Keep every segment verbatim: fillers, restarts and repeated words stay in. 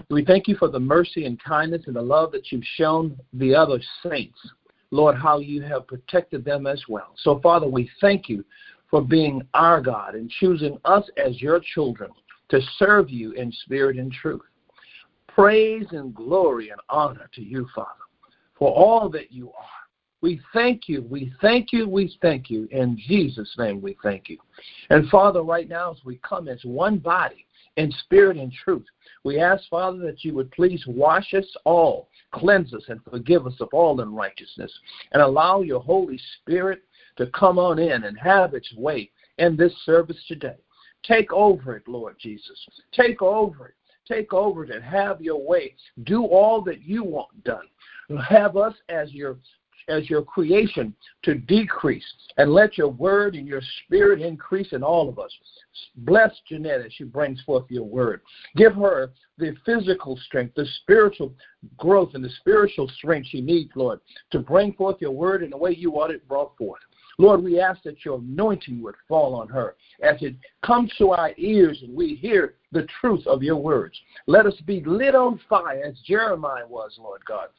We thank you for the mercy and kindness and the love that you've shown the other saints. Lord, how you have protected them as well. So, Father, we thank you for being our God and choosing us as your children to serve you in spirit and truth. Praise and glory and honor to you, Father, for all that you are. We thank you, we thank you, we thank you. In Jesus' name we thank you. And, Father, right now as we come as one body in spirit and truth, we ask, Father, that you would please wash us all, cleanse us, and forgive us of all unrighteousness, and allow your Holy Spirit to come on in and have its way in this service today. Take over it, Lord Jesus. Take over it. Take over it and have your way. Do all that you want done. Have us as your as your creation to decrease, and let your word and your spirit increase in all of us. Bless Jeanette as she brings forth your word. Give her the physical strength, the spiritual growth, and the spiritual strength she needs, Lord, to bring forth your word in the way you want it brought forth. Lord, we ask that your anointing would fall on her as it comes to our ears and we hear the truth of your words. Let us be lit on fire as Jeremiah was, Lord God.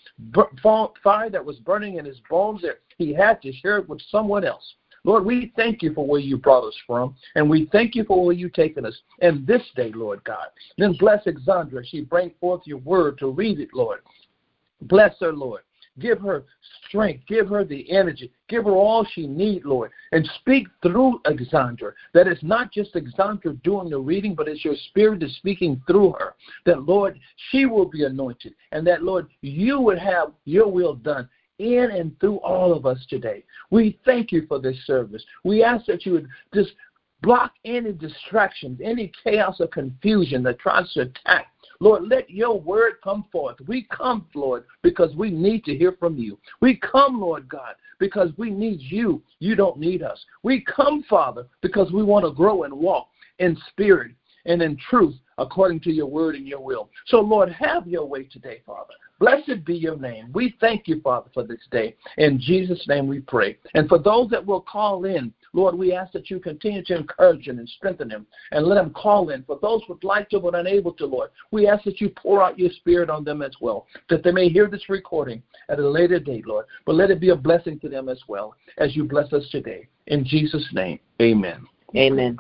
Fire that was burning in his bones that he had to share it with someone else. Lord, we thank you for where you brought us from, and we thank you for where you've taken us in this day, Lord God. Then bless Alexandra as she bring forth your word to read it, Lord. Bless her, Lord. Give her strength. Give her the energy. Give her all she needs, Lord. And speak through Alexandra. That it's not just Alexandra doing the reading, but it's your spirit is speaking through her. That, Lord, she will be anointed. And that, Lord, you would have your will done in and through all of us today. We thank you for this service. We ask that you would just block any distractions, any chaos or confusion that tries to attack. Lord, let your word come forth. We come, Lord, because we need to hear from you. We come, Lord God, because we need you. You don't need us. We come, Father, because we want to grow and walk in spirit and in truth according to your word and your will. So, Lord, have your way today, Father. Blessed be your name. We thank you, Father, for this day. In Jesus' name we pray. And for those that will call in, Lord, we ask that you continue to encourage them and strengthen them and let them call in. For those who would like to but unable to, Lord, we ask that you pour out your spirit on them as well, that they may hear this recording at a later date, Lord. But let it be a blessing to them as well as you bless us today. In Jesus' name, amen. Amen.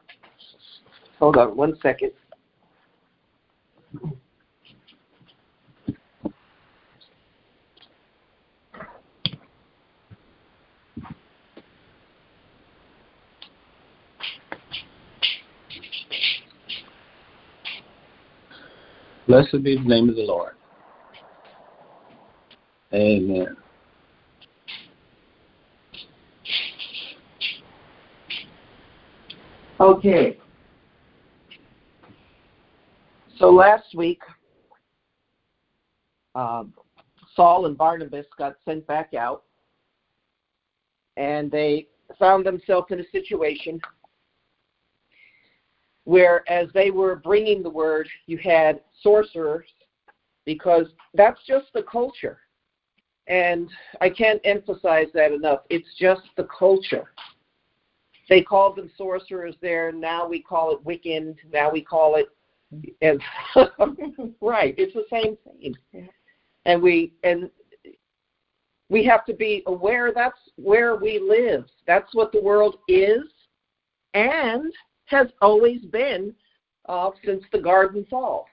Hold on one second. Blessed be the name of the Lord. Amen. Okay. So last week, um, Saul and Barnabas got sent back out, and they found themselves in a situation where, as they were bringing the word, you had sorcerers, because that's just the culture. And I can't emphasize that enough. It's just the culture. They called them sorcerers there. Now we call it Wiccan. Now we call it, as right, it's the same thing. Yeah. And we and we have to be aware that's where we live. That's what the world is and has always been uh, since the garden fall.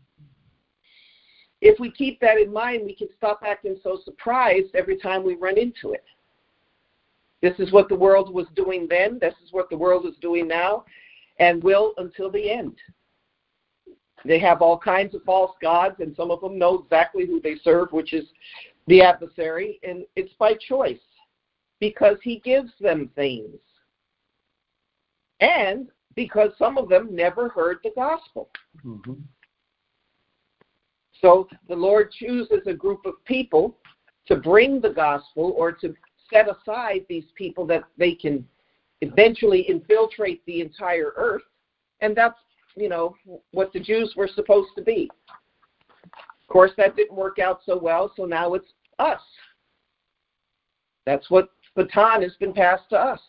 If we keep that in mind, we can stop acting so surprised every time we run into it. This is what the world was doing then. This is what the world is doing now and will until the end. They have all kinds of false gods, and some of them know exactly who they serve, which is the adversary, and it's by choice because he gives them things. And because some of them never heard the gospel. Mm-hmm. So the Lord chooses a group of people to bring the gospel or to set aside these people that they can eventually infiltrate the entire earth. And that's, you know, what the Jews were supposed to be. Of course, that didn't work out so well, so now it's us. That's what baton has been passed to us.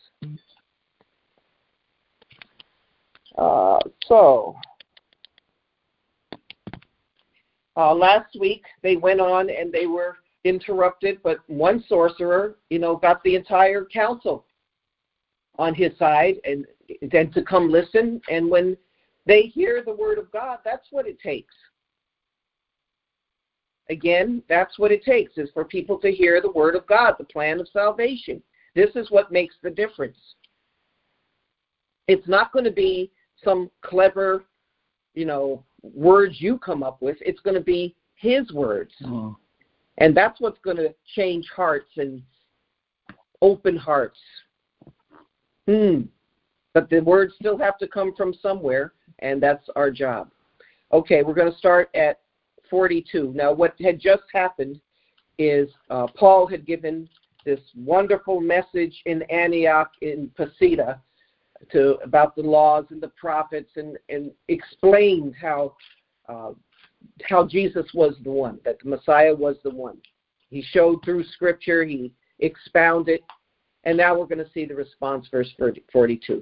Uh, so, Uh, last week, they went on and they were interrupted, but one sorcerer, you know, got the entire council on his side and then to come listen. And when they hear the word of God, that's what it takes. Again, that's what it takes, is for people to hear the word of God, the plan of salvation. This is what makes the difference. It's not going to be some clever, you know, words you come up with. It's going to be his words. Oh. And that's what's going to change hearts and open hearts. Hmm. But the words still have to come from somewhere, and that's our job. Okay, we're going to start at forty-two. Now, what had just happened is uh, Paul had given this wonderful message in Antioch in Pisidia to about the laws and the prophets, and, and explained how uh, how Jesus was the one, that the Messiah was the one. He showed through Scripture, he expounded, and now we're going to see the response, verse forty-two.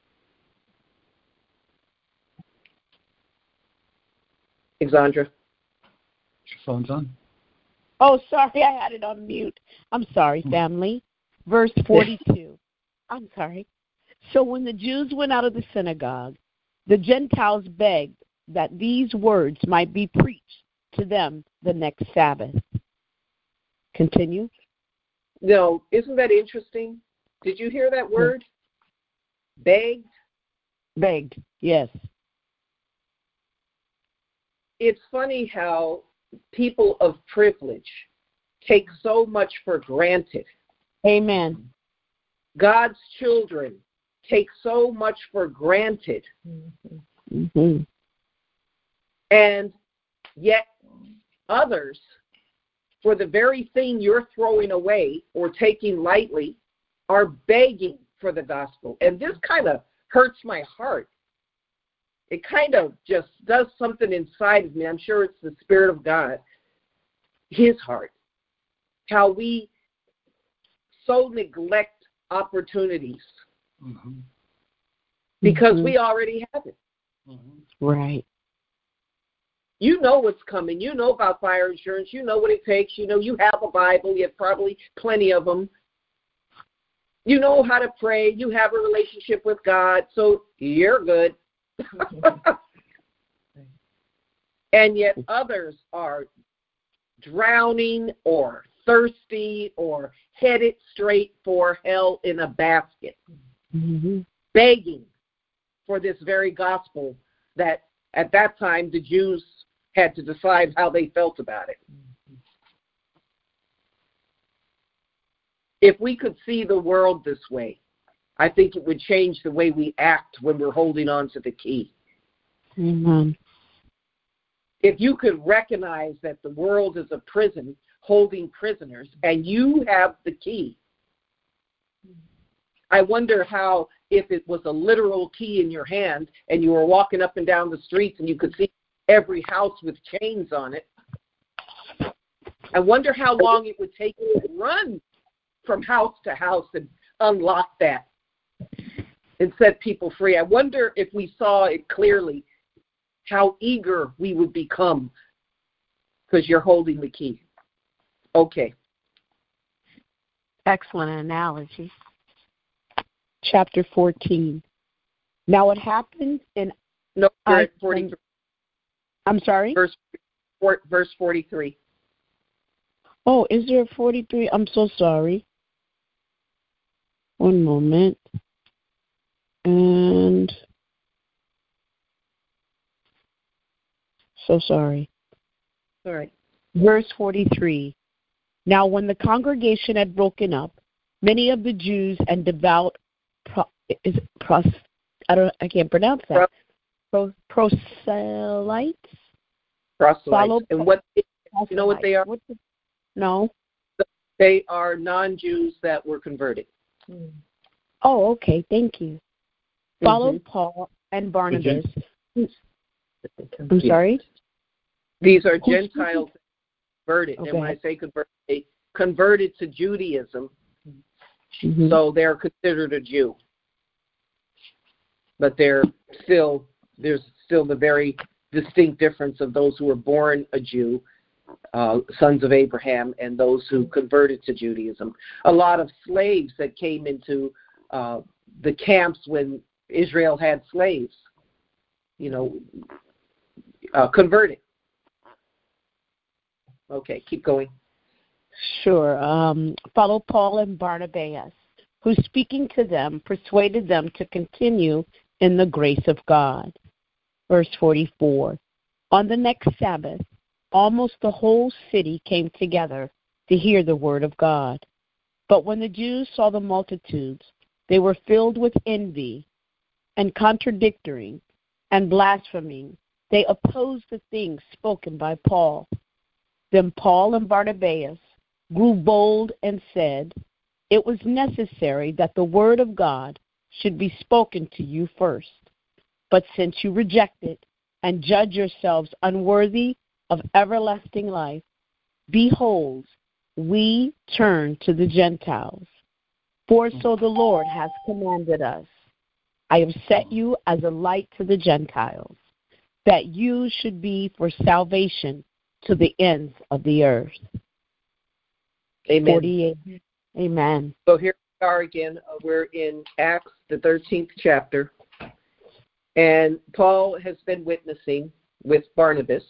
Alexandra. Your phone's on. Oh, sorry, I had it on mute. I'm sorry, family. Verse forty-two. I'm sorry. So when the Jews went out of the synagogue, the Gentiles begged that these words might be preached to them the next Sabbath. Continue. No, isn't that interesting? Did you hear that word? Begged? Begged, yes. It's funny how people of privilege take so much for granted. Amen. God's children take so much for granted. Mm-hmm. And yet others, for the very thing you're throwing away or taking lightly, are begging for the gospel. And this kind of hurts my heart. It kind of just does something inside of me. I'm sure it's the Spirit of God, his heart. How we so neglect opportunities. Mm-hmm. Because mm-hmm. we already have it. Mm-hmm. Right. You know what's coming. You know about fire insurance. You know what it takes. You know you have a Bible. You have probably plenty of them. You know how to pray. You have a relationship with God. So you're good. And yet others are drowning or thirsty or headed straight for hell in a basket, mm-hmm. begging for this very gospel that at that time the Jews had to decide how they felt about it. If we could see the world this way, I think it would change the way we act when we're holding on to the key. Amen. If you could recognize that the world is a prison holding prisoners and you have the key, I wonder how, if it was a literal key in your hand and you were walking up and down the streets and you could see every house with chains on it, I wonder how long it would take you to run from house to house and unlock that and set people free. I wonder if we saw it clearly, how eager we would become because you're holding the key. Okay. Excellent analogy. Chapter fourteen. Now what happened in... No, we're at forty-three. I'm sorry? Verse, four, verse forty-three. Oh, is there a forty-three? I'm so sorry. One moment. And... So sorry. All right. Verse forty-three. Now when the congregation had broken up, many of the Jews and devout pro, is it pros, I don't I can't pronounce that. Pro, proselytes. Proselytes. And what you know what they are? The, no. They are non-Jews that were converted. Oh, okay. Thank you. Mm-hmm. Followed Paul and Barnabas. I'm sorry? These are Gentiles converted. Okay. And when I say converted, they converted to Judaism, mm-hmm. so they're considered a Jew. But they're still, there's still the very distinct difference of those who were born a Jew, uh, sons of Abraham, and those who converted to Judaism. A lot of slaves that came into uh, the camps when Israel had slaves, you know, uh, converted. Okay, keep going. Sure. Um, follow Paul and Barnabas, who, speaking to them, persuaded them to continue in the grace of God. Verse forty-four. On the next Sabbath, almost the whole city came together to hear the word of God. But when the Jews saw the multitudes, they were filled with envy and contradicting and blaspheming. They opposed the things spoken by Paul. Then Paul and Barnabas grew bold and said, it was necessary that the word of God should be spoken to you first. But since you reject it and judge yourselves unworthy of everlasting life, behold, we turn to the Gentiles. For so the Lord has commanded us, I have set you as a light to the Gentiles, that you should be for salvation to the ends of the earth. Amen. forty-eight. Amen. So here we are again. Uh, we're in Acts, the thirteenth chapter. And Paul has been witnessing with Barnabas.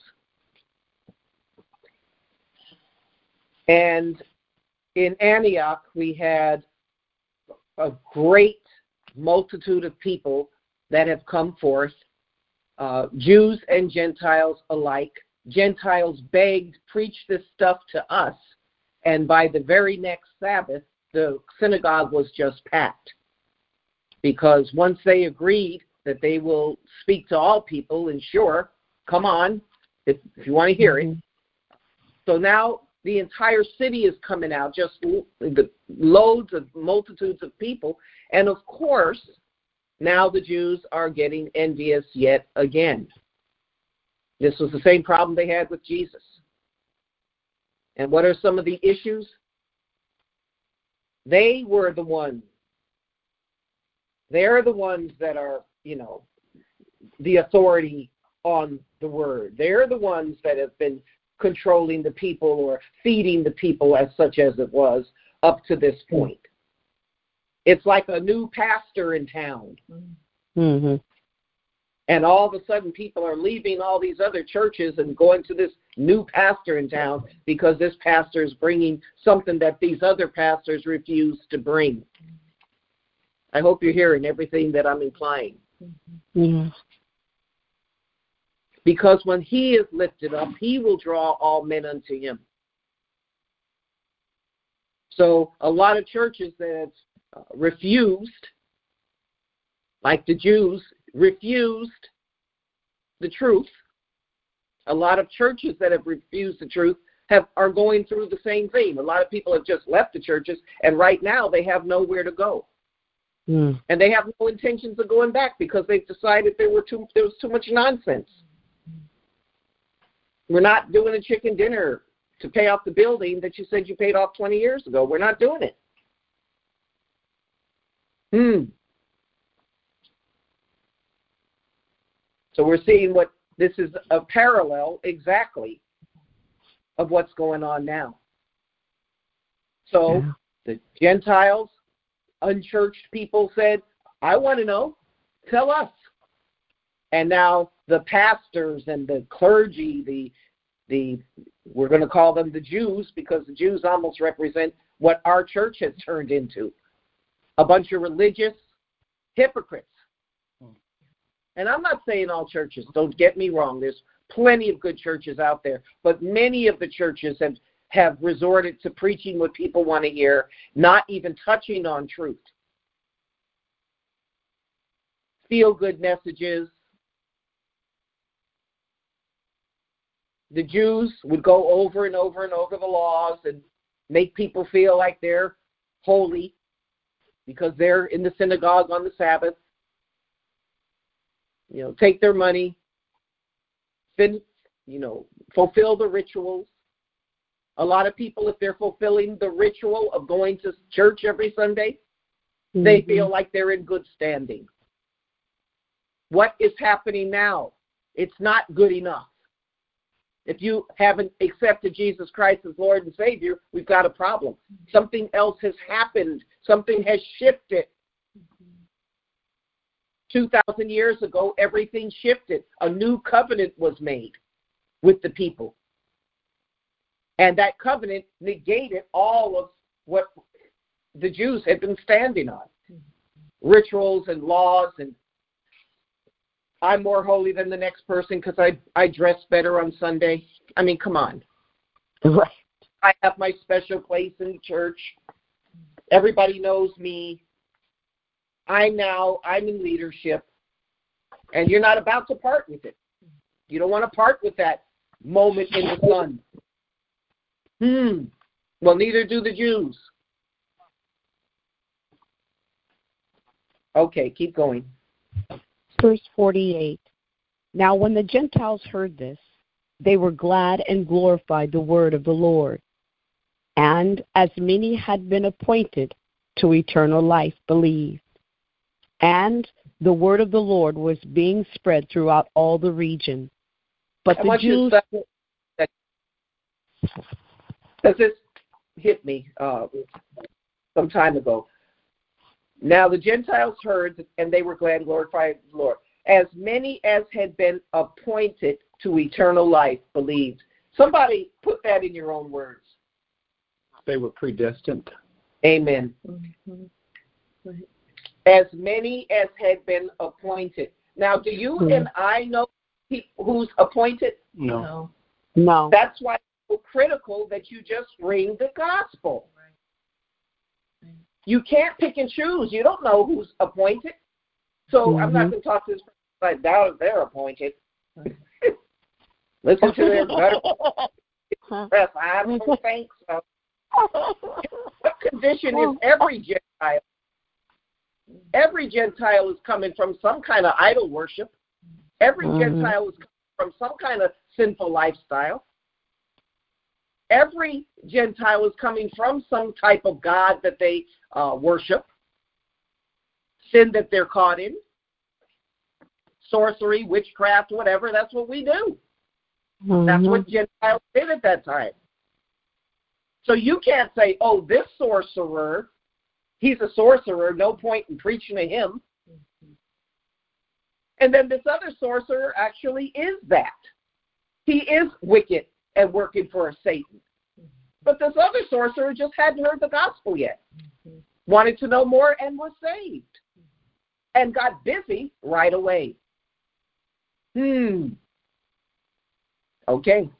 And in Antioch, we had a great multitude of people that have come forth, uh, Jews and Gentiles alike. Gentiles begged, preach this stuff to us. And by the very next Sabbath, the synagogue was just packed. Because once they agreed that they will speak to all people, and sure, come on, if, if you want to hear it. So now the entire city is coming out, just the loads of multitudes of people. And of course, now the Jews are getting envious yet again. This was the same problem they had with Jesus. And what are some of the issues? They were the ones. They're the ones that are, you know, the authority on the word. They're the ones that have been controlling the people or feeding the people, as such as it was, up to this point. It's like a new pastor in town. Mm-hmm. And all of a sudden people are leaving all these other churches and going to this new pastor in town because this pastor is bringing something that these other pastors refuse to bring. I hope you're hearing everything that I'm implying. Mm-hmm. Because when he is lifted up, he will draw all men unto him. So a lot of churches that uh, refused, like the Jews, refused the truth. A lot of churches that have refused the truth have are going through the same thing. A lot of people have just left the churches, and right now they have nowhere to go. Mm. And they have no intentions of going back because they've decided there were too there was too much nonsense. We're not doing a chicken dinner to pay off the building that you said you paid off twenty years ago. We're not doing it. Hmm. So we're seeing what this is a parallel exactly of what's going on now. So yeah. the Gentiles, unchurched people said, I want to know, tell us. And now the pastors and the clergy, the the we're going to call them the Jews because the Jews almost represent what our church has turned into. A bunch of religious hypocrites. And I'm not saying all churches, don't get me wrong. There's plenty of good churches out there. But many of the churches have, have resorted to preaching what people want to hear, not even touching on truth. Feel-good messages. The Jews would go over and over and over the laws and make people feel like they're holy because they're in the synagogue on the Sabbath. You know, take their money, fin, you know, fulfill the rituals. A lot of people, if they're fulfilling the ritual of going to church every Sunday, mm-hmm. they feel like they're in good standing. What is happening now? It's not good enough. If you haven't accepted Jesus Christ as Lord and Savior, we've got a problem. Something else has happened. Something has shifted. two thousand years ago, everything shifted. A new covenant was made with the people. And that covenant negated all of what the Jews had been standing on. Rituals and laws, and I'm more holy than the next person because I, I dress better on Sunday. I mean, come on. Right. I have my special place in the church. Everybody knows me. I'm now, I'm in leadership. And you're not about to part with it. You don't want to part with that moment in the sun. Hmm. Well, neither do the Jews. Okay, keep going. Verse forty-eight. Now when the Gentiles heard this, they were glad and glorified the word of the Lord. And as many had been appointed to eternal life believed. And the word of the Lord was being spread throughout all the region. But I the want you Jews... to stop. Because this hit me uh, some time ago. Now the Gentiles heard, and they were glad and glorified the Lord. As many as had been appointed to eternal life believed. Somebody put that in your own words. They were predestined. Amen. Mm-hmm. As many as had been appointed. Now, do you mm-hmm. and I know who's appointed? No. No. That's why it's so critical that you just bring the gospel. Right. You can't pick and choose. You don't know who's appointed. So mm-hmm. I'm not going to talk to this person. I doubt if they're appointed. Listen to their better press. I don't think so. What condition is every Gentile? Every Gentile is coming from some kind of idol worship. Every mm-hmm. Gentile is coming from some kind of sinful lifestyle. Every Gentile is coming from some type of God that they uh, worship, sin that they're caught in, sorcery, witchcraft, whatever. That's what we do. Mm-hmm. That's what Gentiles did at that time. So you can't say, oh, this sorcerer, he's a sorcerer, no point in preaching to him. Mm-hmm. And then this other sorcerer actually is that. He is wicked and working for Satan. Mm-hmm. But this other sorcerer just hadn't heard the gospel yet. Mm-hmm. Wanted to know more and was saved. Mm-hmm. And got busy right away. Hmm. Okay.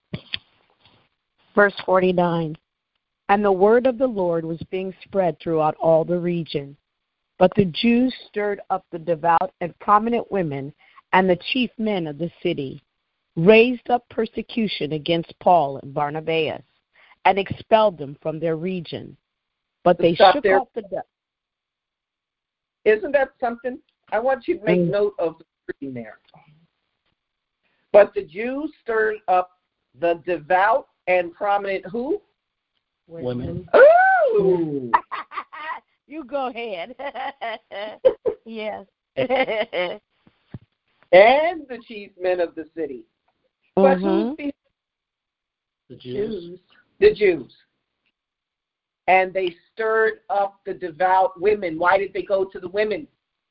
Verse forty-nine. And the word of the Lord was being spread throughout all the region. But the Jews stirred up the devout and prominent women and the chief men of the city, raised up persecution against Paul and Barnabas, and expelled them from their region. But they Stop shook there. off the dust. Isn't that something? I want you to make mm. note of the reading there. But the Jews stirred up the devout and prominent who? Women. Ooh! You go ahead. Yes. And the chief men of the city. But mm-hmm. who's the, the Jews? Jews? The Jews. And they stirred up the devout women. Why did they go to the women?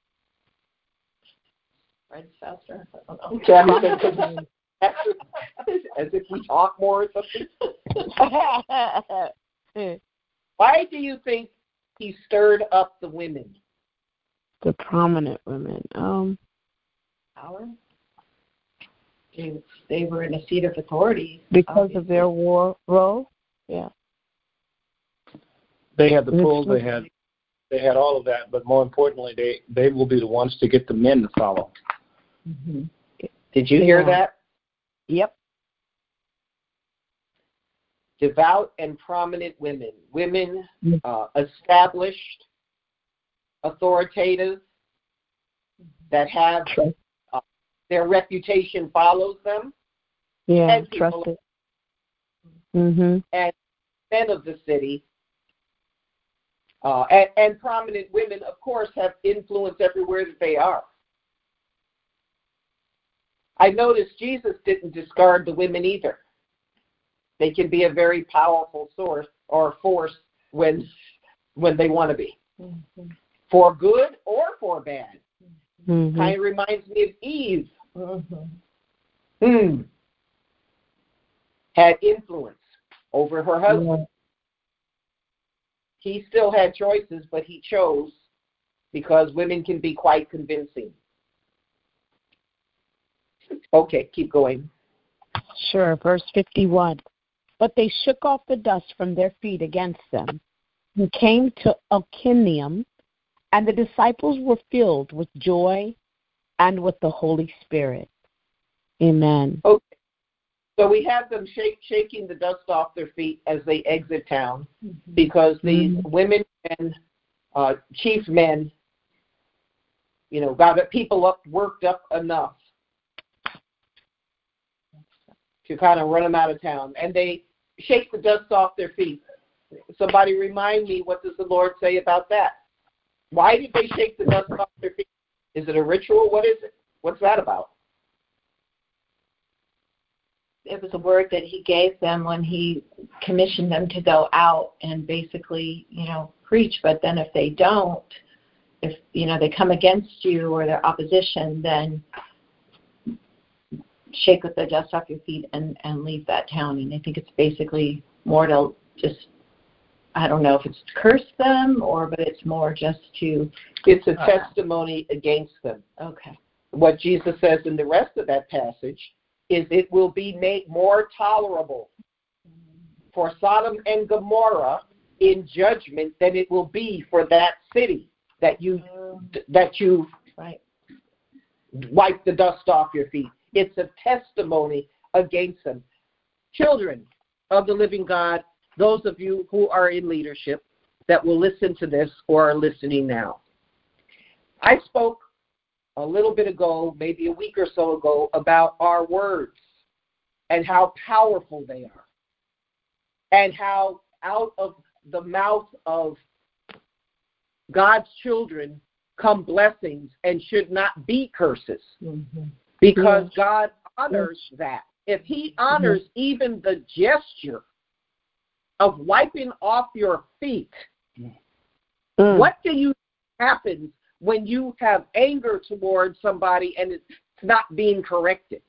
Right, faster. As if we talk more or something. Why do you think he stirred up the women? The prominent women. Um, Power. They, they were in a seat of authority. Because obviously. of their war role? Yeah. They had the pull, they had they had all of that, but more importantly, they, they will be the ones to get the men to follow. Mm-hmm. Did you hear yeah. that? Yep. Devout and prominent women. Women uh, established, authoritative, that have uh, their reputation follows them. Yeah, and trusted. Mm-hmm. And men of the city. Uh, and, and prominent women, of course, have influence everywhere that they are. I noticed Jesus didn't discard the women either. They can be a very powerful source or force when when they want to be, mm-hmm. for good or for bad. Mm-hmm. Kind of reminds me of Eve. Mm-hmm. Hmm. Had influence over her husband. Mm-hmm. He still had choices, but he chose because women can be quite convincing. Okay, keep going. Sure, verse fifty-one. But they shook off the dust from their feet against them and came to Iconium, and the disciples were filled with joy and with the Holy Spirit. Amen. Okay. So we have them shake, shaking the dust off their feet as they exit town, mm-hmm. because these mm-hmm. women and uh, chief men, you know, got people up, worked up enough to kind of run them out of town. And they shake the dust off their feet. Somebody remind me, what does the Lord say about that? Why did they shake the dust off their feet? Is it a ritual? What is it? What's that about? It was a word that he gave them when he commissioned them to go out and basically, you know, preach. But then if they don't, if, you know, they come against you or their opposition, then shake the dust off your feet and, and leave that town. And I think it's basically more to just, I don't know if it's to curse them or, but it's more just to. It's a uh, testimony against them. Okay. What Jesus says in the rest of that passage is it will be made more tolerable for Sodom and Gomorrah in judgment than it will be for that city that you that you right. wipe the dust off your feet. It's a testimony against them. Children of the living God, those of you who are in leadership that will listen to this or are listening now. I spoke a little bit ago, maybe a week or so ago, about our words and how powerful they are, and how out of the mouth of God's children come blessings and should not be curses, mm-hmm. because yes. God honors yes. that. If he honors mm-hmm. even the gesture of wiping off your feet, mm. what do you happens when you have anger towards somebody and it's not being corrected?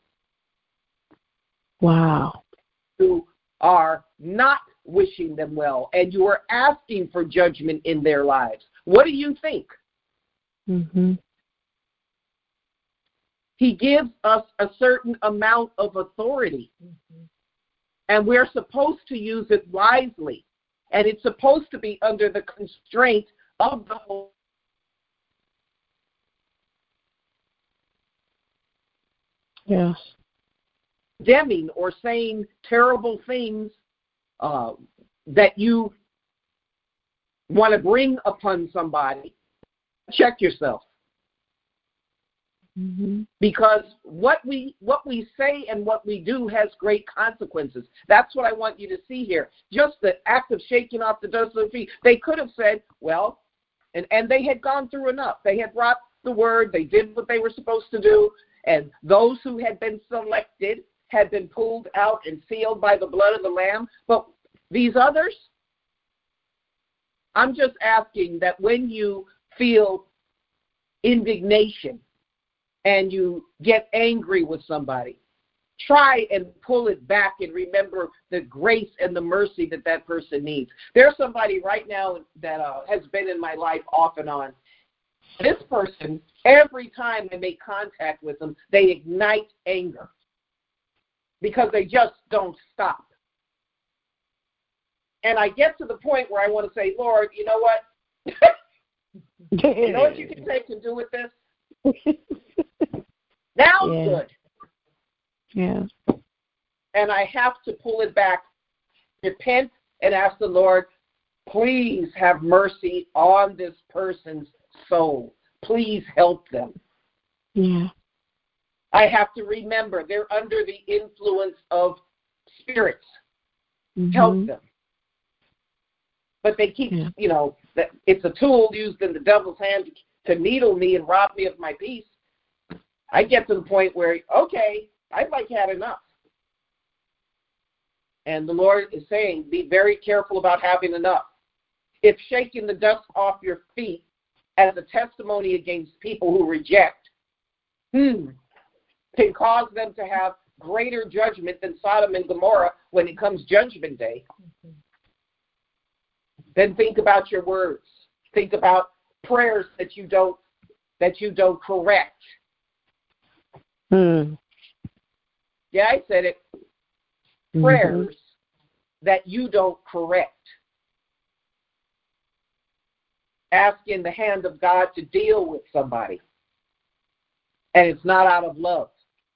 Wow. You are not wishing them well, and you are asking for judgment in their lives. What do you think? Mm-hmm. He gives us a certain amount of authority, mm-hmm. and we're supposed to use it wisely, and it's supposed to be under the constraint of the Holy Yes. Condemning or saying terrible things uh, that you want to bring upon somebody, check yourself. Mm-hmm. Because what we what we say and what we do has great consequences. That's what I want you to see here. Just the act of shaking off the dust of their feet. They could have said, well, and, and they had gone through enough. They had brought the word. They did what they were supposed to do. And those who had been selected had been pulled out and sealed by the blood of the Lamb. But these others, I'm just asking that when you feel indignation and you get angry with somebody, try and pull it back and remember the grace and the mercy that that person needs. There's somebody right now that uh, has been in my life off and on. This person, every time I make contact with them, they ignite anger because they just don't stop. And I get to the point where I want to say, Lord, you know what? You know what you can take and do with this? Now yeah. good. Yeah. And I have to pull it back, repent, and ask the Lord, please have mercy on this person's soul. Please help them. Yeah. I have to remember they're under the influence of spirits. Mm-hmm. Help them. But they keep, yeah. you know, that it's a tool used in the devil's hand to needle me and rob me of my peace. I get to the point where, okay, I've like had enough. And the Lord is saying, be very careful about having enough. If shaking the dust off your feet as a testimony against people who reject, hmm, can cause them to have greater judgment than Sodom and Gomorrah when it comes Judgment Day, mm-hmm. then think about your words. Think about prayers that you don't that you don't correct. Hmm. Yeah, I said it. Prayers mm-hmm. that you don't correct. Asking the hand of God to deal with somebody. And it's not out of love.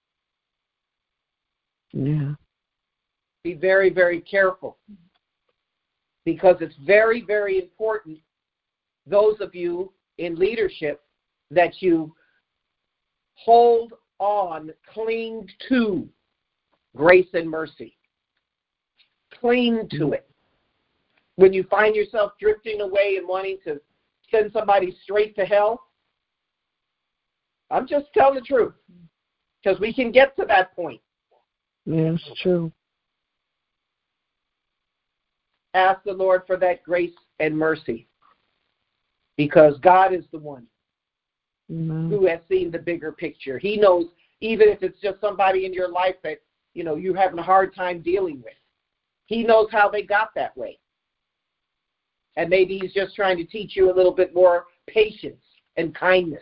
Yeah. Be very, very careful. Because it's very, very important, those of you in leadership, that you hold on, cling to grace and mercy. Cling to it. When you find yourself drifting away and wanting to send somebody straight to hell, I'm just telling the truth. Because we can get to that point. Yes, true. Ask the Lord for that grace and mercy. Because God is the one mm-hmm. who has seen the bigger picture. He knows, even if it's just somebody in your life that, you know, you're having a hard time dealing with. He knows how they got that way. And maybe he's just trying to teach you a little bit more patience and kindness.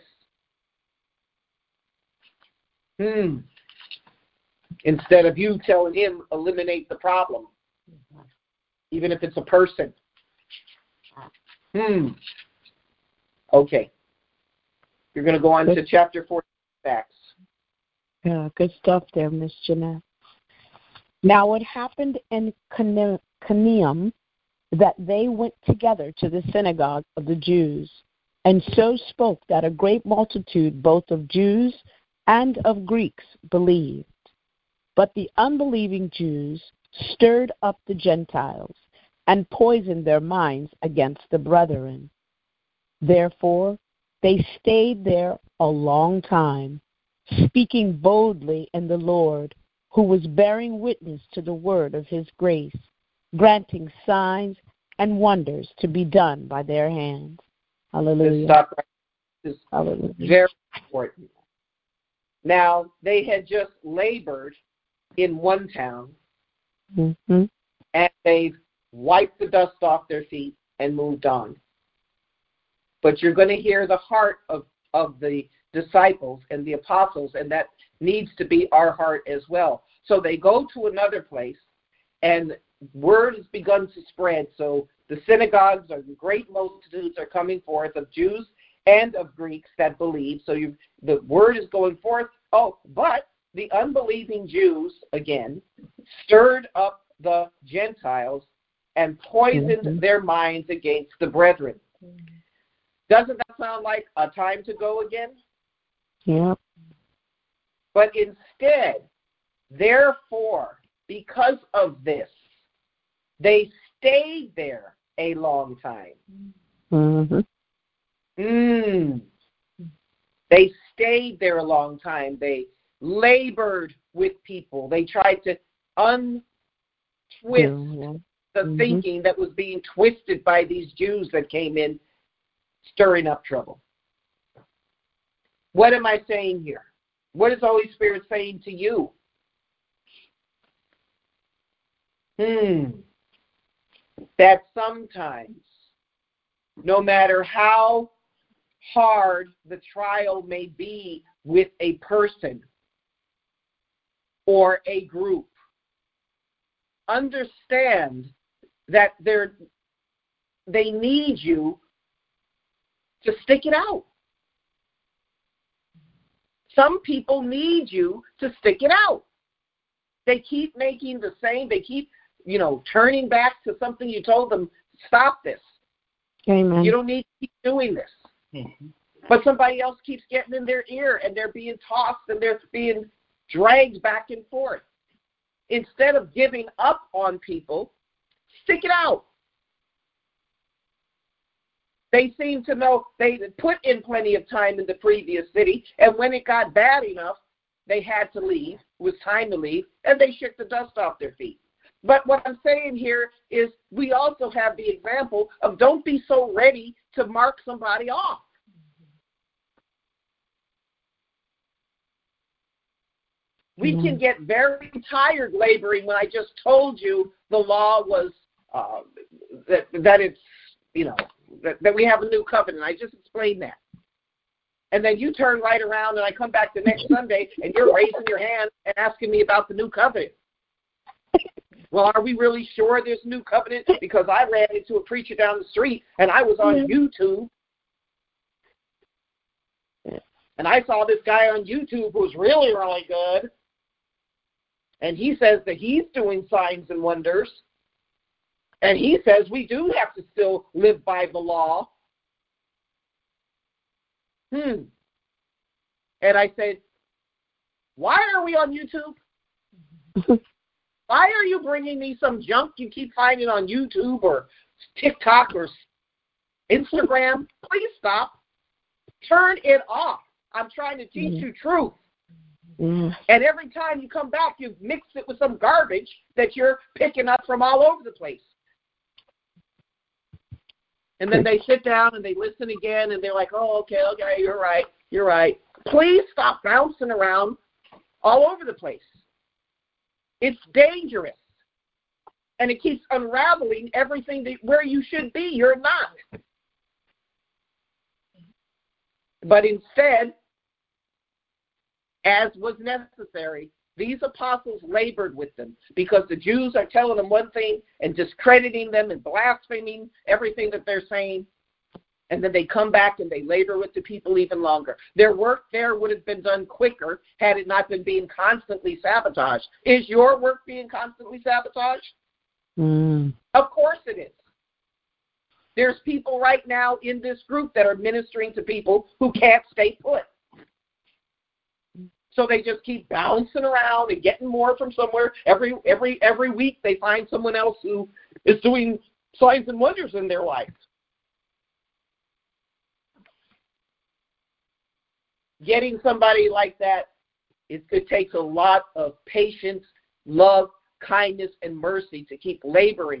Hmm. Instead of you telling him, eliminate the problem. Even if it's a person. Hmm. Okay. You're going to go on good. to chapter four, Acts. Yeah, good stuff there, Miss Jeanette. Now it happened in Capernaum that they went together to the synagogue of the Jews, and so spoke that a great multitude, both of Jews and of Greeks, believed. But the unbelieving Jews stirred up the Gentiles and poisoned their minds against the brethren. Therefore, they stayed there a long time, speaking boldly in the Lord, who was bearing witness to the word of his grace, granting signs and wonders to be done by their hands. Hallelujah. Stop right. This is Hallelujah. Very important. Now, they had just labored in one town, mm-hmm. and they've wiped the dust off their feet and moved on. But you're going to hear the heart of, of the disciples and the apostles, and that needs to be our heart as well. So they go to another place, and word has begun to spread. So the synagogues or great multitudes are coming forth of Jews and of Greeks that believe. So you, the word is going forth. Oh, but the unbelieving Jews, again, stirred up the Gentiles and poisoned mm-hmm. their minds against the brethren. Doesn't that sound like a time to go again? Yeah. But instead, therefore, because of this, they stayed there a long time. Mm-hmm. Mm. They stayed there a long time. They labored with people. They tried to untwist mm-hmm. the mm-hmm. thinking that was being twisted by these Jews that came in, stirring up trouble. What am I saying here? What is the Holy Spirit saying to you? Hmm. That sometimes, no matter how hard the trial may be with a person or a group, understand that they're, they need you to stick it out. Some people need you to stick it out. They keep making the same, they keep, you know, turning back to something you told them, stop this. Amen. You don't need to keep doing this. Mm-hmm. But somebody else keeps getting in their ear, and they're being tossed, and they're being dragged back and forth. Instead of giving up on people, stick it out. They seem to know they put in plenty of time in the previous city, and when it got bad enough, they had to leave. It was time to leave, and they shook the dust off their feet. But what I'm saying here is we also have the example of don't be so ready to mark somebody off. We mm-hmm. can get very tired laboring when I just told you the law was uh, that that it's, you know, that, that we have a new covenant. I just explained that. And then you turn right around and I come back the next Sunday and you're raising your hand and asking me about the new covenant. Well, are we really sure there's a new covenant? Because I ran into a preacher down the street and I was on YouTube. And I saw this guy on YouTube who was really, really good. And he says that he's doing signs and wonders. And he says we do have to still live by the law. Hmm. And I said, why are we on YouTube? Why are you bringing me some junk you keep finding on YouTube or TikTok or Instagram? Please stop. Turn it off. I'm trying to teach you truth. Mm. And every time you come back, you've mixed it with some garbage that you're picking up from all over the place. And then they sit down and they listen again, and they're like, oh, okay, okay, you're right, you're right. Please stop bouncing around all over the place. It's dangerous. And it keeps unraveling everything that, where you should be. You're not. But instead, as was necessary, these apostles labored with them because the Jews are telling them one thing and discrediting them and blaspheming everything that they're saying. And then they come back and they labor with the people even longer. Their work there would have been done quicker had it not been being constantly sabotaged. Is your work being constantly sabotaged? Mm. Of course it is. There's people right now in this group that are ministering to people who can't stay put. So they just keep bouncing around and getting more from somewhere. Every every every week they find someone else who is doing signs and wonders in their life. Getting somebody like that, it, it takes a lot of patience, love, kindness, and mercy to keep laboring.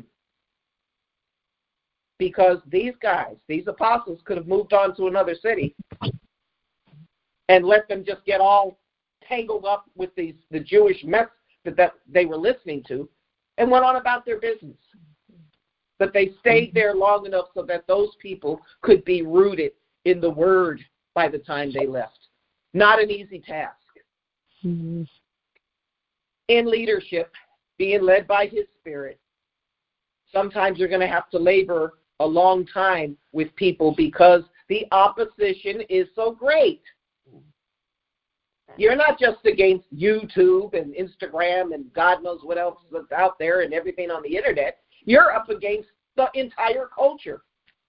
Because these guys, these apostles, could have moved on to another city and let them just get all tangled up with these the Jewish mess that, that they were listening to and went on about their business. But they stayed there long enough so that those people could be rooted in the Word by the time they left. Not an easy task. Mm-hmm. In leadership, being led by His Spirit, sometimes you're going to have to labor a long time with people because the opposition is so great. You're not just against YouTube and Instagram and God knows what else is out there and everything on the internet. You're up against the entire culture.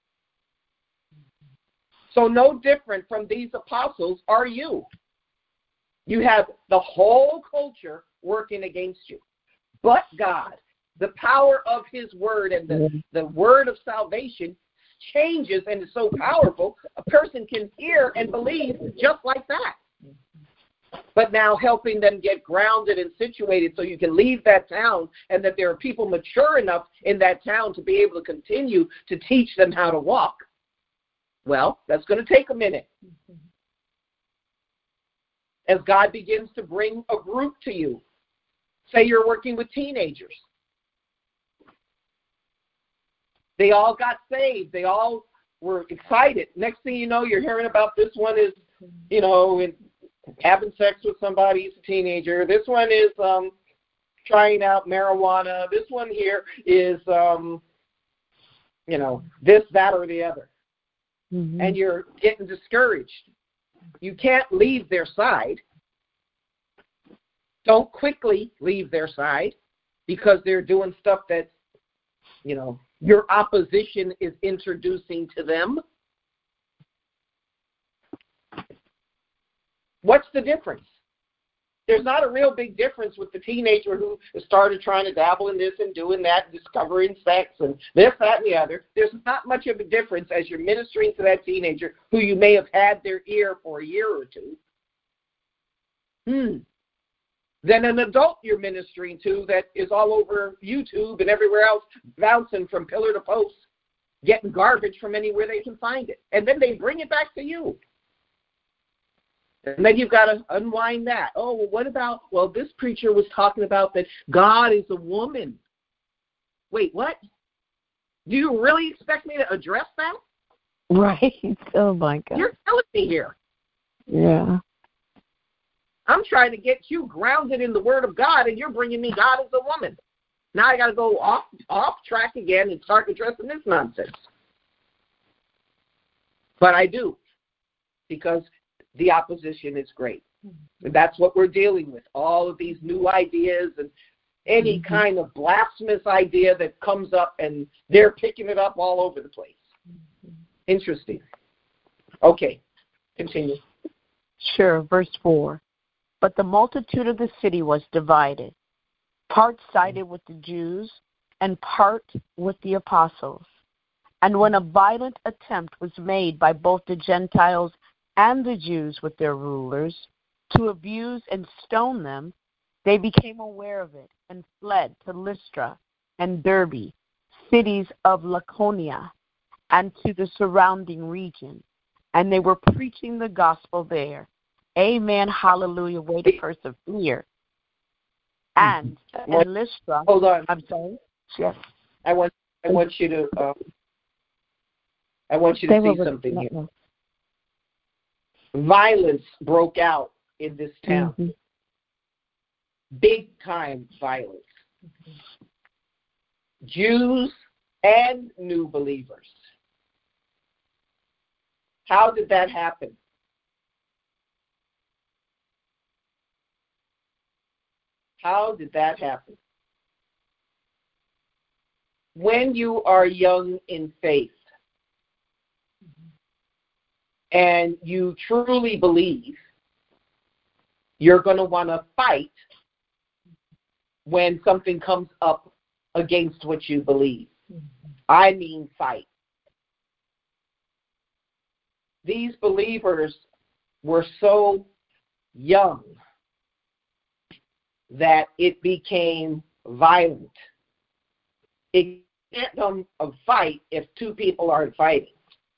So no different from these apostles are you. You have the whole culture working against you. But God, the power of His Word and the, the Word of salvation changes and is so powerful, a person can hear and believe just like that. But now helping them get grounded and situated so you can leave that town and that there are people mature enough in that town to be able to continue to teach them how to walk. Well, that's going to take a minute. As God begins to bring a group to you, say you're working with teenagers. They all got saved. They all were excited. Next thing you know, you're hearing about this one is, you know, in, having sex with somebody who's a teenager. This one is um, trying out marijuana. This one here is, um, you know, this, that, or the other. Mm-hmm. And you're getting discouraged. You can't leave their side. Don't quickly leave their side because they're doing stuff that, you know, your opposition is introducing to them. What's the difference? There's not a real big difference with the teenager who started trying to dabble in this and doing that, and discovering sex and this, that, and the other. There's not much of a difference as you're ministering to that teenager who you may have had their ear for a year or two. Hmm. Than an adult you're ministering to that is all over YouTube and everywhere else, bouncing from pillar to post, getting garbage from anywhere they can find it. And then they bring it back to you. And then you've got to unwind that. Oh, well, what about, well, this preacher was talking about that God is a woman. Wait, what? Do you really expect me to address that? Right. Oh, my God. You're killing me here. Yeah. I'm trying to get you grounded in the Word of God, and you're bringing me God as a woman. Now I got to go off off track again and start addressing this nonsense. But I do, because the opposition is great. And that's what we're dealing with, all of these new ideas and any mm-hmm. kind of blasphemous idea that comes up, and they're picking it up all over the place. Interesting. Okay, continue. Sure, verse four. But the multitude of the city was divided. Part sided with the Jews and part with the apostles. And when a violent attempt was made by both the Gentiles and the Jews with their rulers to abuse and stone them, they became aware of it and fled to Lystra and Derbe, cities of Lycaonia, and to the surrounding region. And they were preaching the gospel there. Amen, hallelujah, way to persevere. And in Lystra, hold on. I'm sorry. Yes. I want I want you to um, I want you to Stay see something here. Violence broke out in this town. Mm-hmm. Big time violence. Mm-hmm. Jews and new believers. How did that happen? How did that happen? When you are young in faith and you truly believe, you're going to want to fight when something comes up against what you believe. I mean fight. These believers were so young that it became violent. It can't become a fight if two people aren't fighting.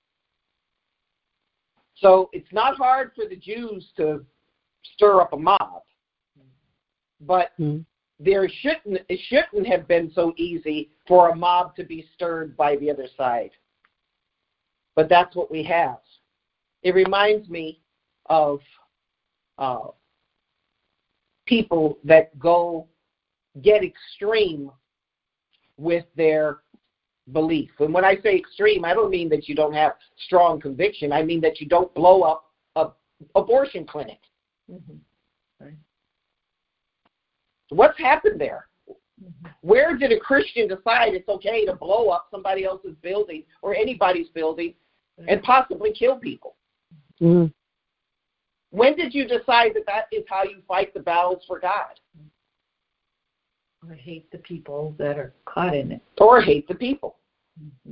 So it's not hard for the Jews to stir up a mob, but mm. there shouldn't it shouldn't have been so easy for a mob to be stirred by the other side. But that's what we have. It reminds me of uh, people that go get extreme with their belief. And when I say extreme, I don't mean that you don't have strong conviction. I mean that you don't blow up an abortion clinic. Mm-hmm. Right. What's happened there? Mm-hmm. Where did a Christian decide it's okay to blow up somebody else's building or anybody's building and possibly kill people? Mm-hmm. When did you decide that that is how you fight the battles for God? Or hate the people that are caught in it. Or hate the people. Mm-hmm.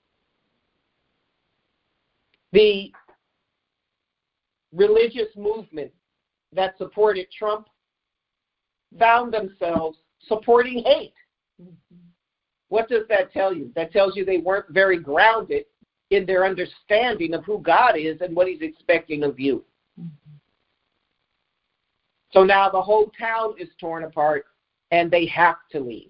The religious movement that supported Trump found themselves supporting hate. Mm-hmm. What does that tell you? That tells you they weren't very grounded in their understanding of who God is and what he's expecting of you. Mm-hmm. So now the whole town is torn apart and they have to leave.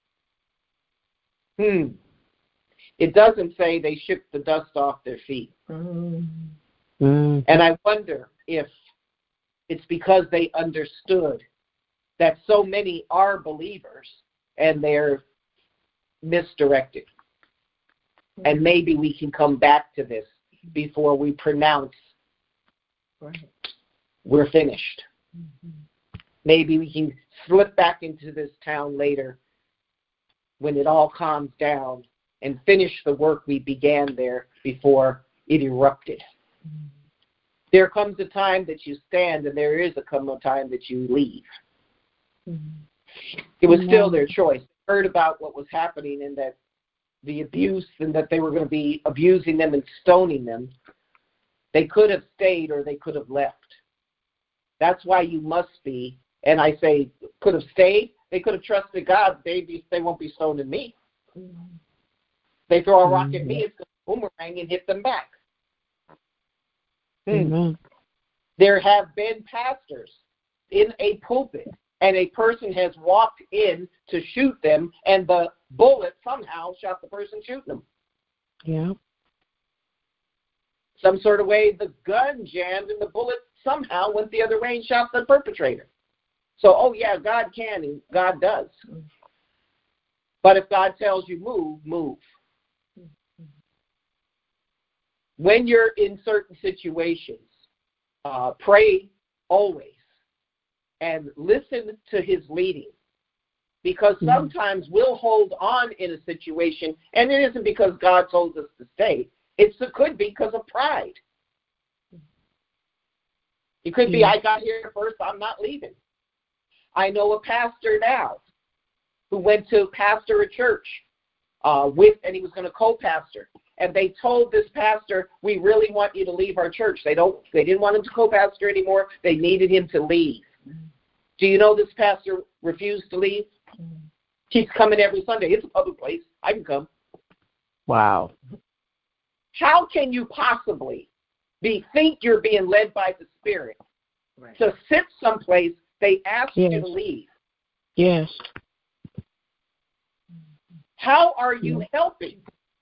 Hmm. It doesn't say they shook the dust off their feet. Mm-hmm. And I wonder if it's because they understood that so many are believers and they're misdirected. Mm-hmm. And maybe we can come back to this before we pronounce right. We're finished. Mm-hmm. Maybe we can slip back into this town later when it all calms down and finish the work we began there before it erupted. There comes a time that you stand, and there is a come a time that you leave. Mm-hmm. It was Amen. Still their choice. They heard about what was happening and that the abuse and that they were going to be abusing them and stoning them. They could have stayed or they could have left. That's why you must be, and I say could have stayed. They could have trusted God. They be, they won't be stoning me. Mm-hmm. They throw a rock mm-hmm. at me, it's going to boomerang and hit them back. Mm-hmm. There have been pastors in a pulpit, and a person has walked in to shoot them, and the bullet somehow shot the person shooting them. Yeah. Some sort of way the gun jammed, and the bullet somehow went the other way and shot the perpetrator. So, oh yeah, God can and God does. But if God tells you move, move. When you're in certain situations, uh, pray always and listen to his leading. Because sometimes mm-hmm. we'll hold on in a situation, and it isn't because God told us to stay. It's, it could be because of pride. It could be, I got here first, I'm not leaving. I know a pastor now who went to pastor a church uh, with, and he was going to co-pastor. And they told this pastor, we really want you to leave our church. They don't. They didn't want him to co-pastor anymore. They needed him to leave. Do you know this pastor refused to leave? Keeps coming every Sunday. It's a public place. I can come. Wow. How can you possibly be think you're being led by the Spirit right. to sit someplace they asked yes. you to leave? Yes. How are you yes. helping?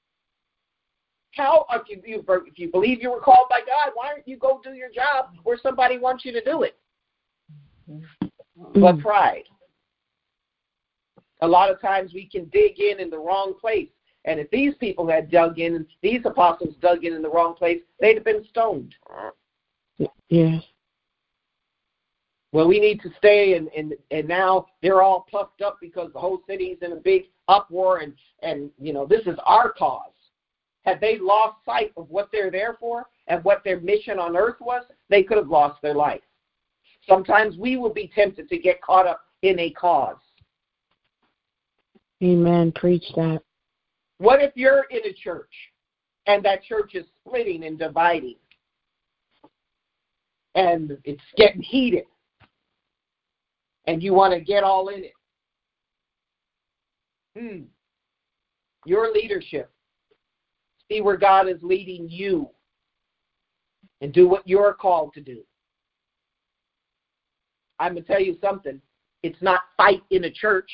How, if you, if you believe you were called by God, why don't you go do your job where somebody wants you to do it? Mm-hmm. But pride. A lot of times we can dig in in the wrong place. And if these people had dug in, and these apostles dug in in the wrong place, they'd have been stoned. Yes. Well, we need to stay, and, and, and now they're all puffed up because the whole city's in a big uproar, and, and, you know, this is our cause. Had they lost sight of what they're there for and what their mission on earth was, they could have lost their life. Sometimes we will be tempted to get caught up in a cause. Amen. Preach that. What if you're in a church and that church is splitting and dividing and it's getting heated and you want to get all in it? Hmm. Your leadership. See where God is leading you and do what you're called to do. I'm going to tell you something. It's not fight in a church.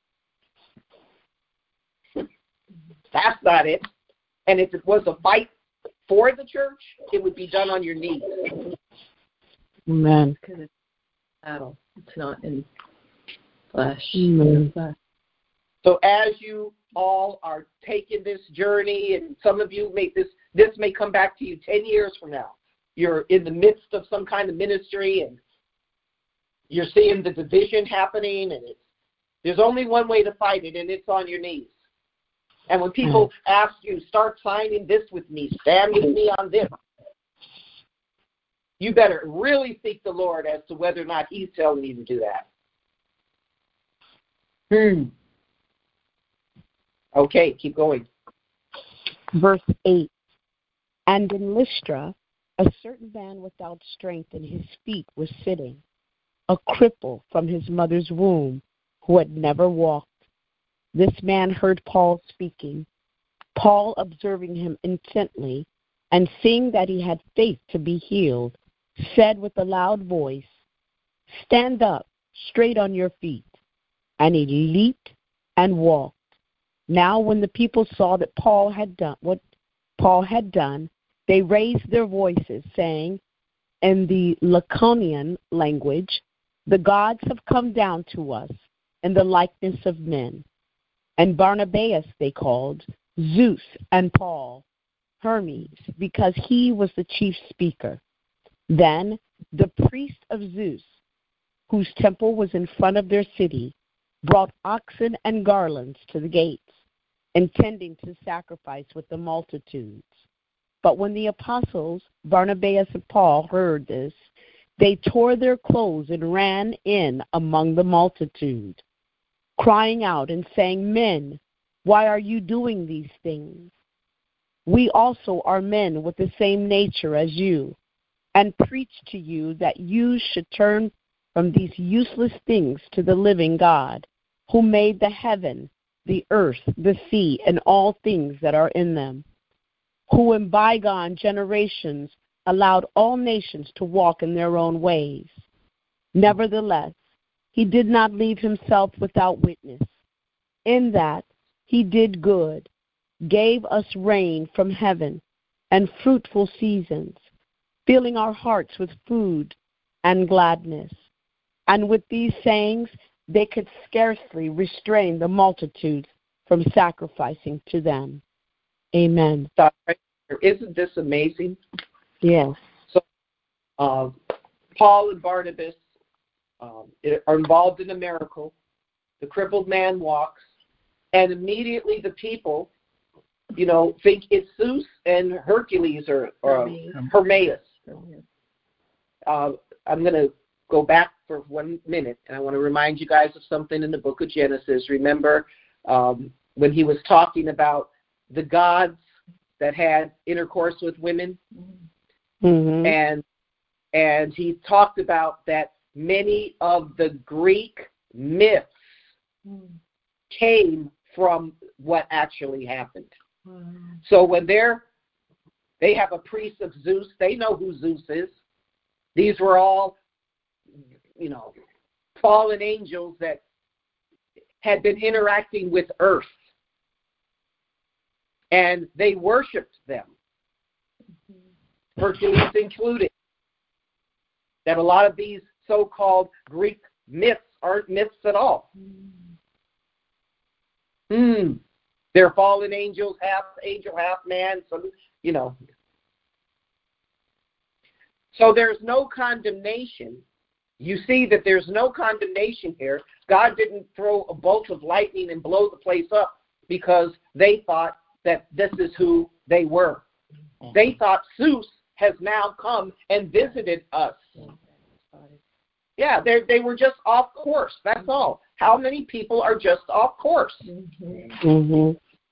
That's not it. And if it was a fight for the church, it would be done on your knees. Amen. Because it's battle. It's not in flesh. Amen. So as you all are taking this journey, and some of you may this this may come back to you ten years from now. You're in the midst of some kind of ministry, and you're seeing the division happening, and it's, there's only one way to fight it, and it's on your knees. And when people ask you, start signing this with me, stand with me on this, you better really seek the Lord as to whether or not he's telling you to do that. Hmm. Okay, keep going. Verse eight. And in Lystra, a certain man without strength in his feet was sitting, a cripple from his mother's womb, who had never walked. This man heard Paul speaking. Paul, observing him intently, and seeing that he had faith to be healed, said with a loud voice, "Stand up, straight on your feet." And he leaped and walked. Now when the people saw that Paul had done what Paul had done, they raised their voices, saying, in the Lycaonian language, "The gods have come down to us in the likeness of men." And Barnabas they called, Zeus, and Paul, Hermes, because he was the chief speaker. Then the priest of Zeus, whose temple was in front of their city, brought oxen and garlands to the gates, intending to sacrifice with the multitudes. But when the apostles, Barnabas and Paul, heard this, they tore their clothes and ran in among the multitude, crying out and saying, Men, why are you doing these things? We also are men with the same nature as you, and preach to you that you should turn from these useless things to the living God, who made the heaven, the earth, the sea, and all things that are in them, who in bygone generations allowed all nations to walk in their own ways. Nevertheless, he did not leave himself without witness, in that he did good, gave us rain from heaven and fruitful seasons, filling our hearts with food and gladness. And with these sayings, they could scarcely restrain the multitudes from sacrificing to them. Amen. Isn't this amazing? Yes. So, uh, Paul and Barnabas um, are involved in a miracle. The crippled man walks, and immediately the people, you know, think it's Zeus and Hercules or, or Hermes. Uh, I'm going to go back for one minute, and I want to remind you guys of something in the book of Genesis. Remember um, when he was talking about the gods that had intercourse with women? Mm-hmm. And and he talked about that many of the Greek myths came from what actually happened. Wow. So when they're they have a priest of Zeus, they know who Zeus is. These were all, you know, fallen angels that had been interacting with earth, and they worshipped them, Hercules included. That a lot of these so-called Greek myths aren't myths at all. Hmm. They're fallen angels, half angel, half man, some, you know. So there's no condemnation. You see that there's no condemnation here. God didn't throw a bolt of lightning and blow the place up because they thought that this is who they were. They thought Zeus has now come and visited us. Yeah, they they were just off course. That's all. How many people are just off course? Mm-hmm.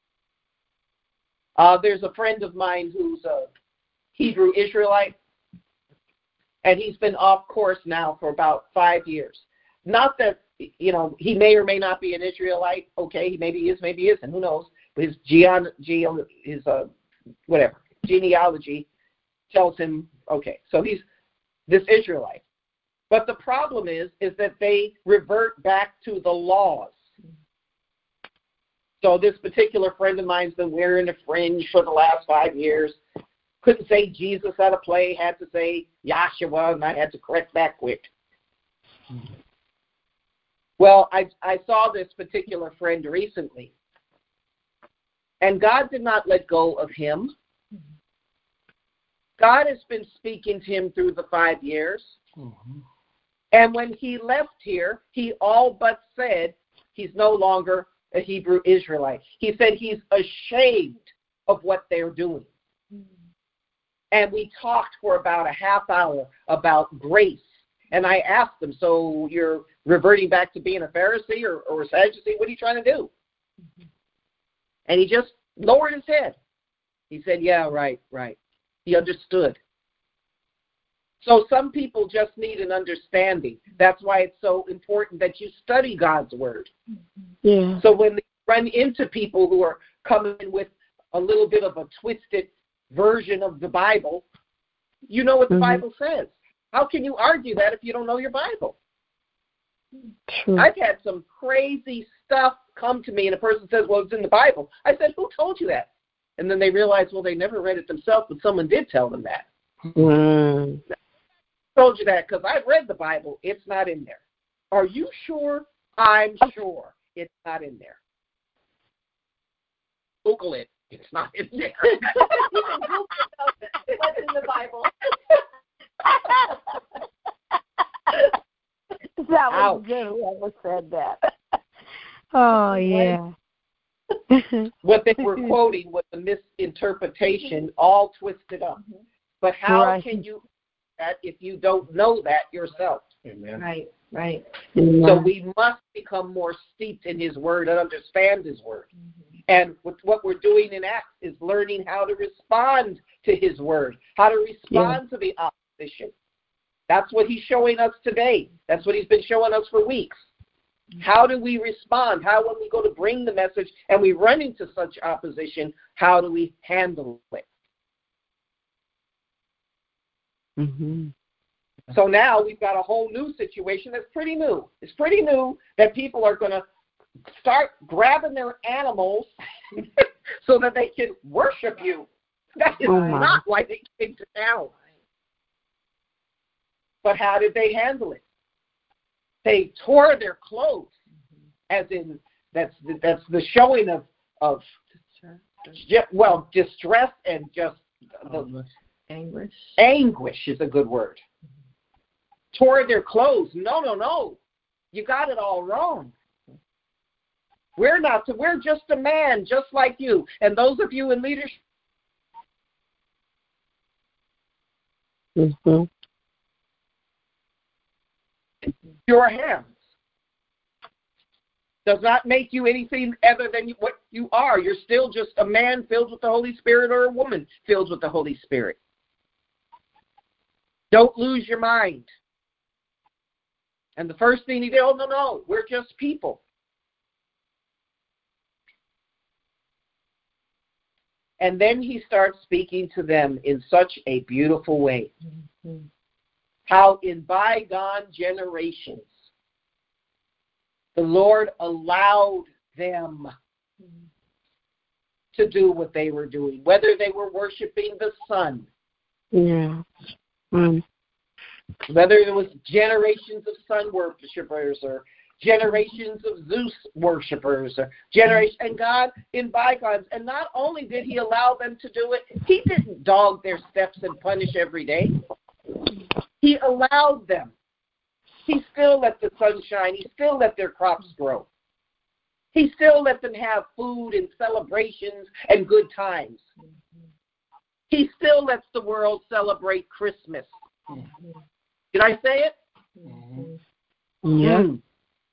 Uh, there's a friend of mine who's a Hebrew Israelite, and he's been off course now for about five years. Not that, you know, he may or may not be an Israelite. Okay, he maybe is, maybe isn't. Who knows? But his geon, geon, his uh, whatever genealogy tells him, okay, so he's this Israelite. But the problem is, is that they revert back to the laws. So this particular friend of mine's been wearing a fringe for the last five years. Couldn't say Jesus at a play, had to say Yahshua, and I had to correct that quick. Well, I, I saw this particular friend recently, and God did not let go of him. God has been speaking to him through the five years. Mm-hmm. And when he left here, he all but said he's no longer a Hebrew Israelite. He said he's ashamed of what they're doing. Mm-hmm. And we talked for about a half hour about grace. And I asked him, so you're reverting back to being a Pharisee or, or a Sadducee? What are you trying to do? Mm-hmm. And he just lowered his head. He said, yeah, right, right. He understood. So some people just need an understanding. That's why it's so important that you study God's word. Yeah. So when they run into people who are coming with a little bit of a twisted version of the Bible, you know what the mm-hmm. Bible says. How can you argue that if you don't know your Bible? True. I've had some crazy stuff come to me, and a person says, well, it's in the Bible. I said, who told you that? And then they realize, well, they never read it themselves, but someone did tell them that. Mm. I told you that because I've read the Bible. It's not in there. Are you sure? I'm sure it's not in there. Google it. It's not in there. What's in the Bible? That was Ouch. Good. Whoever said that. Oh, yeah. What they were quoting was a misinterpretation, all twisted up. But how Right. can you do that if you don't know that yourself? Amen. Right, right. So we must become more steeped in His Word and understand His Word. Mm-hmm. And what we're doing in Acts is learning how to respond to His Word, how to respond yeah. to the opposition. That's what He's showing us today. That's what He's been showing us for weeks. How do we respond? How, when we go to bring the message and we run into such opposition, how do we handle it? Mm-hmm. So now we've got a whole new situation that's pretty new. It's pretty new that people are going to start grabbing their animals so that they can worship you. That is oh not why they came to town. But how did they handle it? They tore their clothes, as in that's the, that's the showing of of well distress and just the anguish. Anguish is a good word. Tore their clothes. No, no, no. You got it all wrong. We're not. We're just a man, just like you. And those of you in leadership. Mm-hmm. Your hands does not make you anything other than what you are. You're still just a man filled with the Holy Spirit or a woman filled with the Holy Spirit. Don't lose your mind. And the first thing he did, oh, no, no, we're just people. And then he starts speaking to them in such a beautiful way. Mm-hmm. How in bygone generations, the Lord allowed them to do what they were doing, whether they were worshiping the sun. Yeah. Mm. Whether it was generations of sun worshipers or generations of Zeus worshipers or generation, and God in bygones. And not only did he allow them to do it, he didn't dog their steps and punish every day. He allowed them. He still let the sun shine. He still let their crops grow. He still let them have food and celebrations and good times. He still lets the world celebrate Christmas. Mm-hmm. Did I say it? Mm-hmm. Yeah. Mm.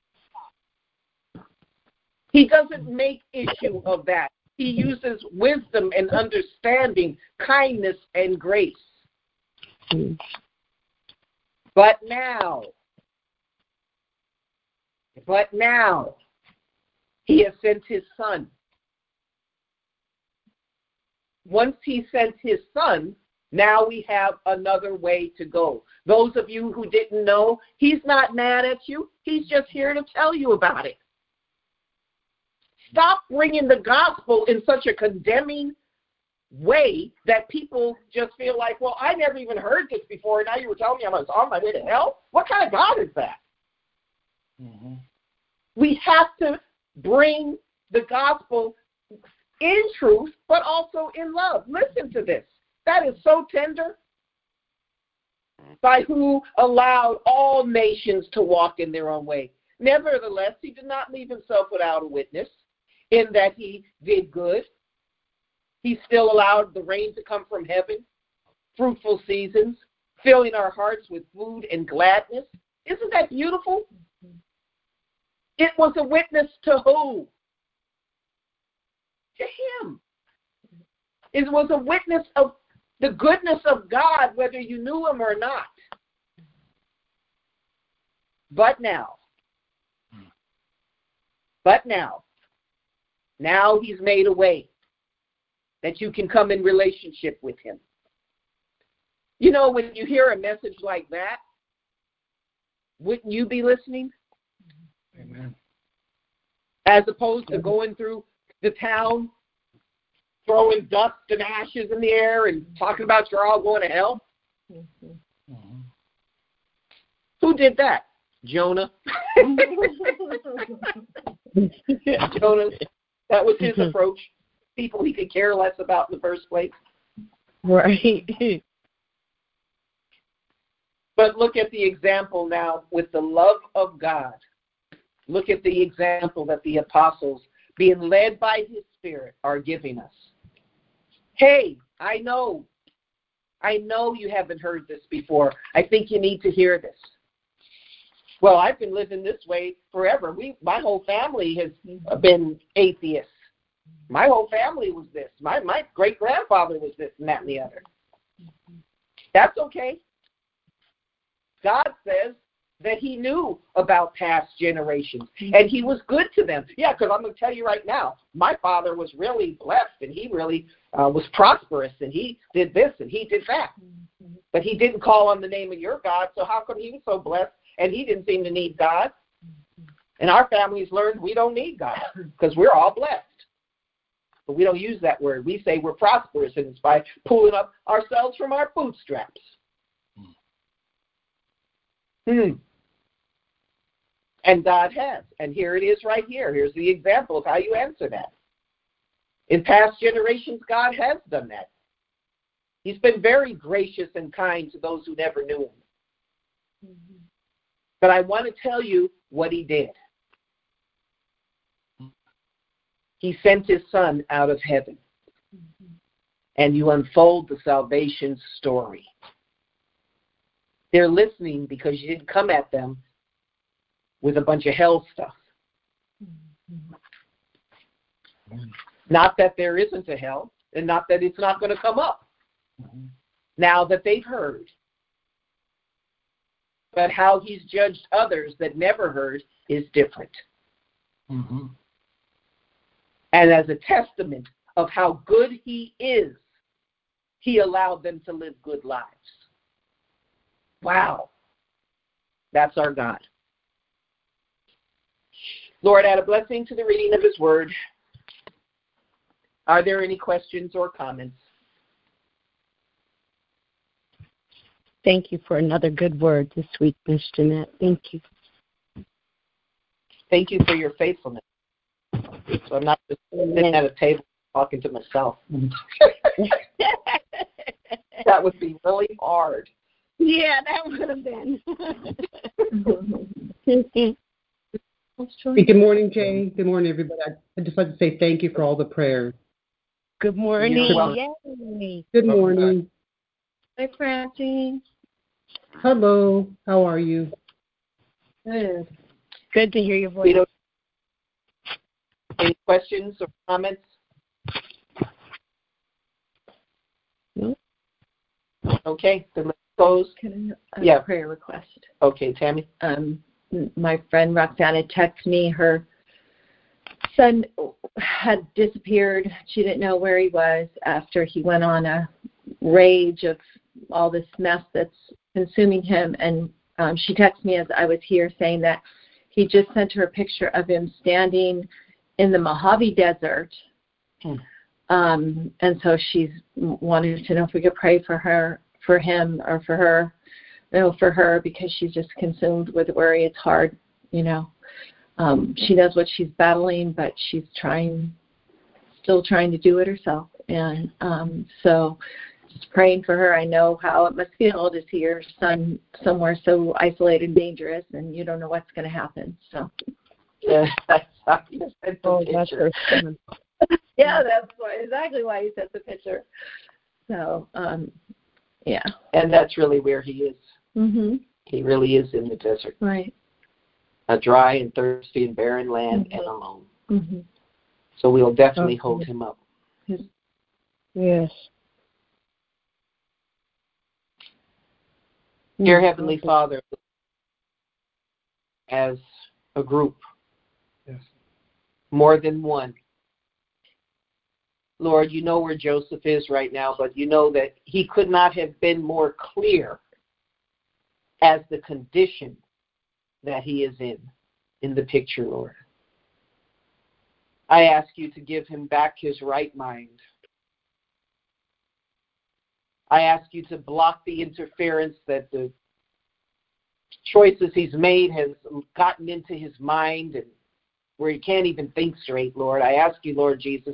He doesn't make issue of that. He uses wisdom and understanding, kindness and grace. Mm. But now, but now, he has sent his son. Once he sent his son, now we have another way to go. Those of you who didn't know, he's not mad at you. He's just here to tell you about it. Stop bringing the gospel in such a condemning way that people just feel like, well, I never even heard this before, and now you were telling me I was on my way to hell? What kind of God is that? Mm-hmm. We have to bring the gospel in truth, but also in love. Listen to this. That is so tender. By who allowed all nations to walk in their own way. Nevertheless, he did not leave himself without a witness, in that he did good. He still allowed the rain to come from heaven, fruitful seasons, filling our hearts with food and gladness. Isn't that beautiful? It was a witness to who? To him. It was a witness of the goodness of God, whether you knew him or not. But now, but now, now he's made a way that you can come in relationship with him. You know, when you hear a message like that, wouldn't you be listening? Amen. As opposed to going through the town, throwing dust and ashes in the air and talking about you're all going to hell? Mm-hmm. Mm-hmm. Who did that? Jonah. Jonah. That was his approach. People he could care less about in the first place. Right. But look at the example now with the love of God. Look at the example that the apostles being led by his Spirit, are giving us. Hey, I know, I know you haven't heard this before. I think you need to hear this. Well, I've been living this way forever. We, my whole family has been atheists. My whole family was this. My my great-grandfather was this and that and the other. That's okay. God says that he knew about past generations, and he was good to them. Yeah, because I'm going to tell you right now, my father was really blessed, and he really uh, was prosperous, and he did this, and he did that. But he didn't call on the name of your God, so how come he was so blessed, and he didn't seem to need God? And our families learned we don't need God, because we're all blessed. But we don't use that word. We say we're prosperous, and it's by pulling up ourselves from our bootstraps. Hmm. And God has. And here it is right here. Here's the example of how you answer that. In past generations, God has done that. He's been very gracious and kind to those who never knew him. Mm-hmm. But I want to tell you what he did. He sent his son out of heaven. Mm-hmm. And you unfold the salvation story. They're listening because you didn't come at them with a bunch of hell stuff. Mm-hmm. Not that there isn't a hell, and not that it's not going to come up. Mm-hmm. Now that they've heard. But how he's judged others that never heard is different. Mm-hmm. And as a testament of how good he is, he allowed them to live good lives. Wow. That's our God. Lord, add a blessing to the reading of his word. Are there any questions or comments? Thank you for another good word this week, Miz Jeanette. Thank you. Thank you for your faithfulness. So I'm not just sitting at a table talking to myself. That would be really hard. Yeah, that would have been. Hey, good morning, Jay. Good morning, everybody. I'd just like to say thank you for all the prayers. Good morning. Yay. Good morning. Hi, Francine. Hello. How are you? Good. Good to hear your voice. Any questions or comments? No. Okay, then let's close. Can I, a yeah. prayer request. Okay, Tammy. Um, my friend Roxana texted me. Her son had disappeared. She didn't know where he was after he went on a rage of all this mess that's consuming him. And um, she texted me as I was here saying that he just sent her a picture of him standing in the Mojave Desert. Hmm. Um, and so she's wanted to know if we could pray for her, for him, or for her, you know, for her, because she's just consumed with worry. It's hard, you know. Um, she knows what she's battling, but she's trying, still trying to do it herself. And um, so just praying for her. I know how it must feel to see your son somewhere so isolated and dangerous, and you don't know what's going to happen. So. Yeah, that's how you sent the oh, picture. That's yeah, that's why, exactly why he sent the picture. So, um, yeah. And that's really where he is. Mm-hmm. He really is in the desert. Right. A dry and thirsty and barren land mm-hmm. and alone. Mm-hmm. So we'll definitely okay. hold him up. Yes. Dear Heavenly okay. Father, as a group, yes. more than one, Lord, you know where Joseph is right now, but you know that he could not have been more clear as the condition that he is in, in the picture, Lord. I ask you to give him back his right mind. I ask you to block the interference that the choices he's made has gotten into his mind and where he can't even think straight, Lord. I ask you, Lord Jesus,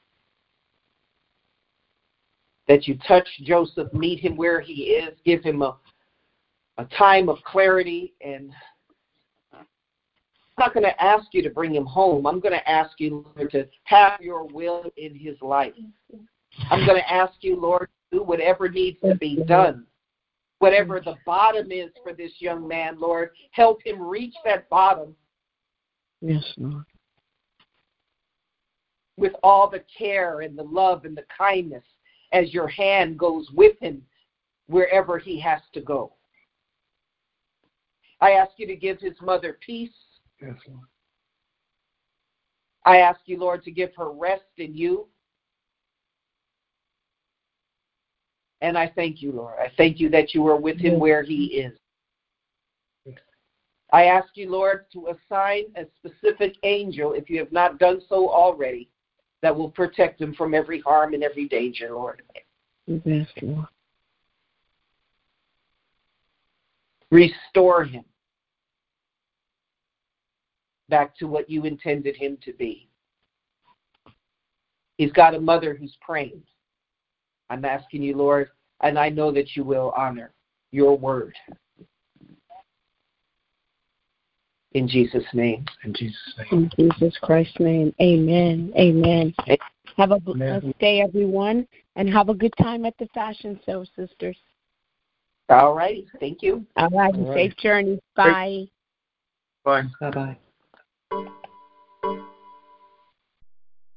that you touch Joseph, meet him where he is, give him a, a time of clarity and not going to ask you to bring him home. I'm going to ask you, Lord, to have your will in his life. I'm going to ask you, Lord, to do whatever needs to be done. Whatever the bottom is for this young man, Lord, help him reach that bottom. Yes, Lord. With all the care and the love and the kindness as your hand goes with him wherever he has to go. I ask you to give his mother peace. Yes, Lord. I ask you, Lord, to give her rest in you. And I thank you, Lord. I thank you that you are with him where he is. I ask you, Lord, to assign a specific angel, if you have not done so already, that will protect him from every harm and every danger, Lord. Yes, Lord. Restore him back to what you intended him to be. He's got a mother who's praying. I'm asking you, Lord, and I know that you will honor your word. In Jesus' name. In Jesus' name. In Jesus Christ's name. Amen. Amen. Amen. Have a blessed day, everyone, and have a good time at the fashion show, sisters. All right. Thank you. All right. All right. Safe journey. Bye. Bye. Bye-bye.